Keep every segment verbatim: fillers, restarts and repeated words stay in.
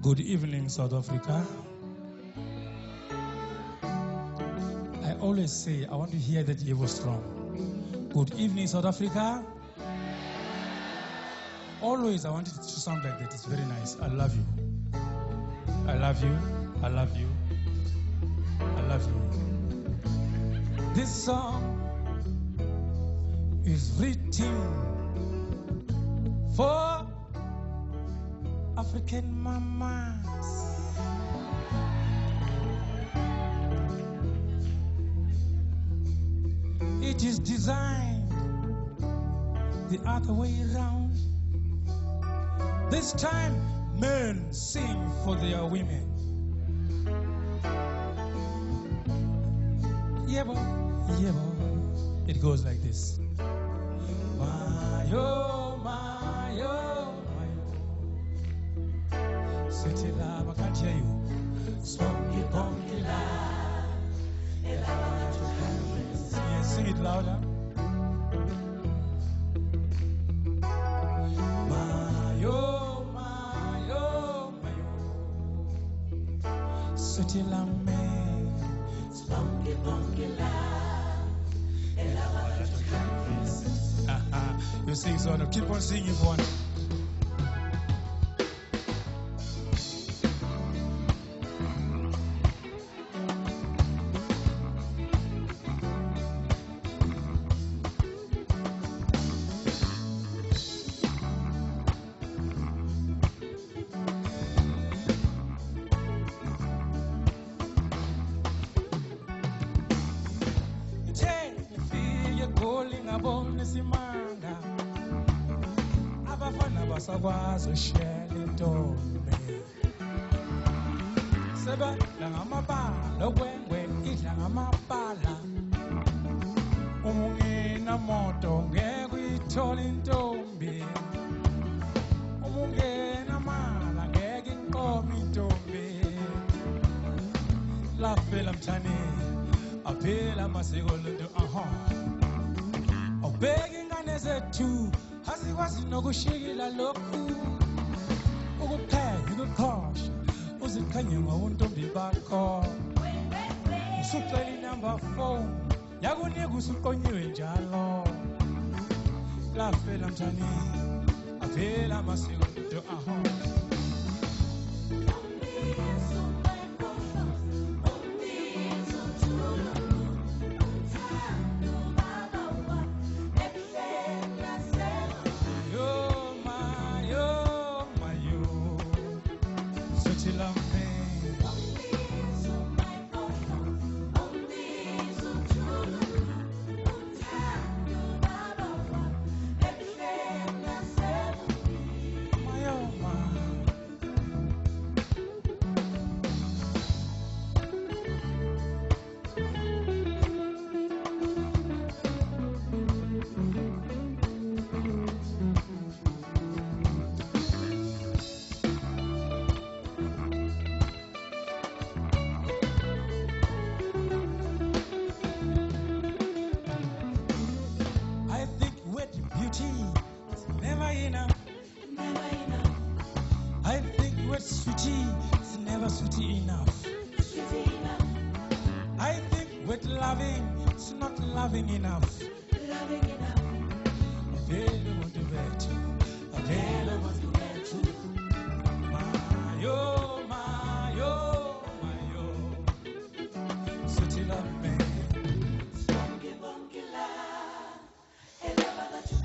Good evening, South Africa. I always say I want to hear that you were strong. Good evening, South Africa. Always I want it to sound like that. It's very nice. I love you. I love you. I love you. I love you. This song is written for African mamas. It is designed the other way around. This time, men sing for their women. Yebo, yebo. It goes like this. Mayo, mayo, mayo. City love, I can't hear you. Spongy, bongy love. Yes, sing it louder. Mayo, mayo, mayo. City love, man. Spongy, bongy love. You sing so now. Keep on singing one. Simanga abafana basakwazi ushela intombi seba ngamabala okwengwe idla ngamabala umungena moto ngeke uyithola intombi umungena mala ngeke inqome intombi lafela mthani aphela amasiko lonto aha Begging ingane zethu asikwazi nokushikila lokhu ukupheka ukukhosha uzikhanye ngawuntombi bakho usucela inumber phone yakunika usuqonyiwe njalo lafela mthani aphela amasiko into aho Sweetie, it's never sweetie enough. Sweetie enough. I think with loving, it's not loving enough. Loving enough. Available to bet you. Available to bet you. Mayo, mayo, mayo. Sweetie love me. Funky, funky love. And never let you go.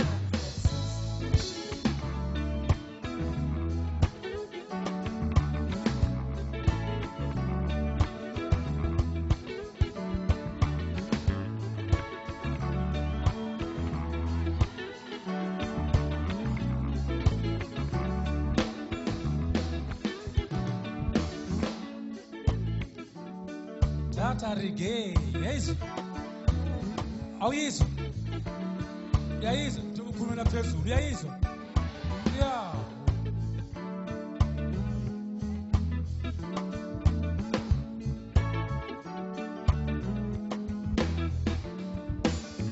Tata reggae, yes. Awuyizwa? Uyayizwa njengoba ukhulumela phezulu, uyayizwa? Yeah.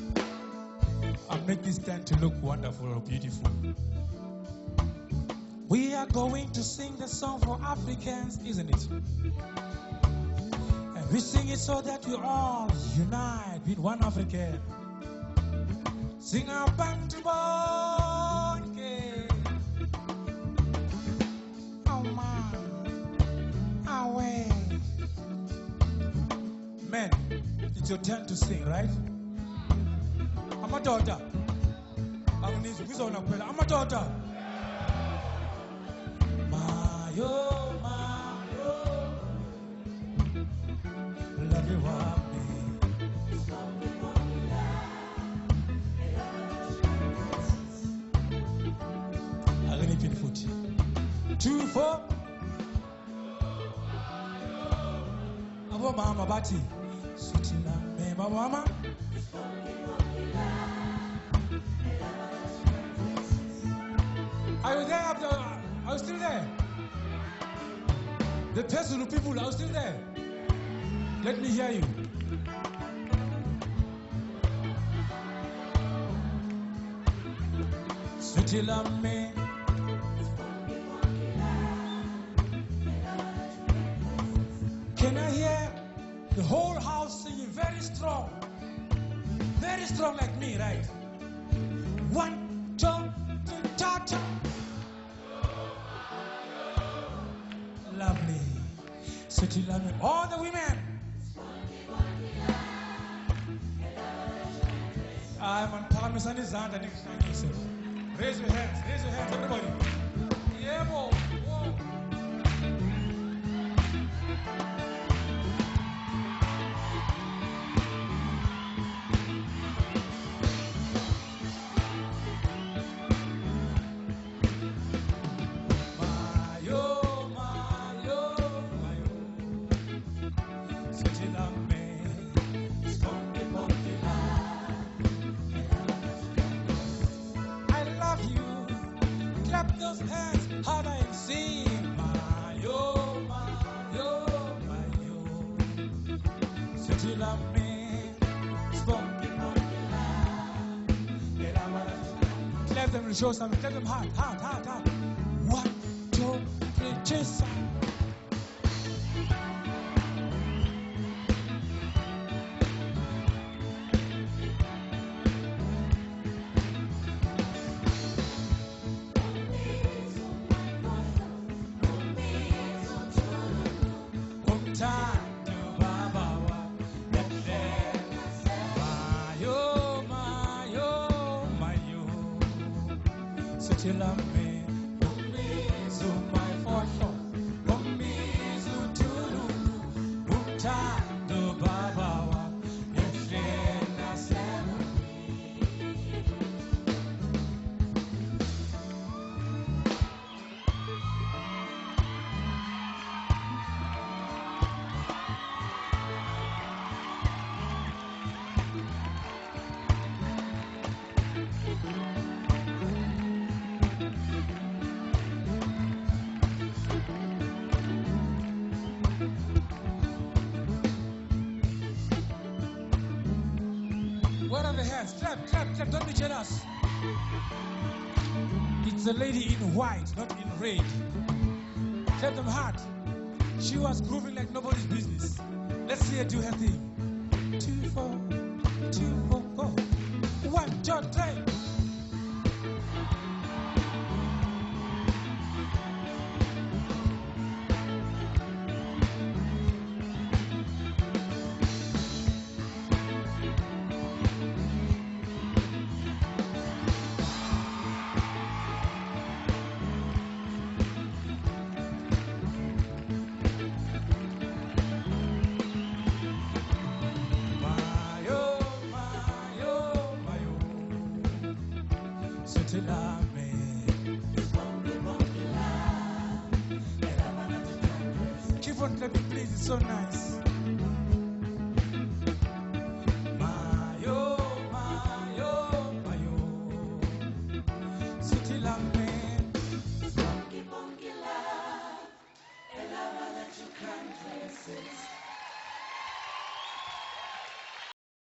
I make this tent to look wonderful or beautiful. We are going to sing the song for Africans, isn't it? And we sing it so that we all unite with one African. Sing our Bantu Bonke. Oh man, away. Men, it's your turn to sing, right? I'm a daughter. I'm a daughter. Mayo, Mayo, love you, I'm going to foot. Two, four. Abo mama bati. Sutila, mema mama. Are you there? After, are you still there? The personal people are still there. Let me hear you. Sutilame. Can I hear the whole house singing very strong? Very strong like me, right? One, two, three, ta ta. Lovely. Sutilame. All the women. I'm on Parmesan is and raise your hands, raise your hands, everybody. Yeah, whoa, whoa. Clap those hands hard and sing. Mayo, Mayo, Mayo. Sutilame, spunky, clap them and show something. Clap them hard, hard, hard, hard. One, two, three, chase. Where are the hands? Clap, clap, clap, don't be jealous. It's a lady in white, not in red. Clap them hard. She was grooving like nobody's business. Let's see her do her thing. Two, four, two, four, go. One, two, three. Keep on clapping, please. It's so nice.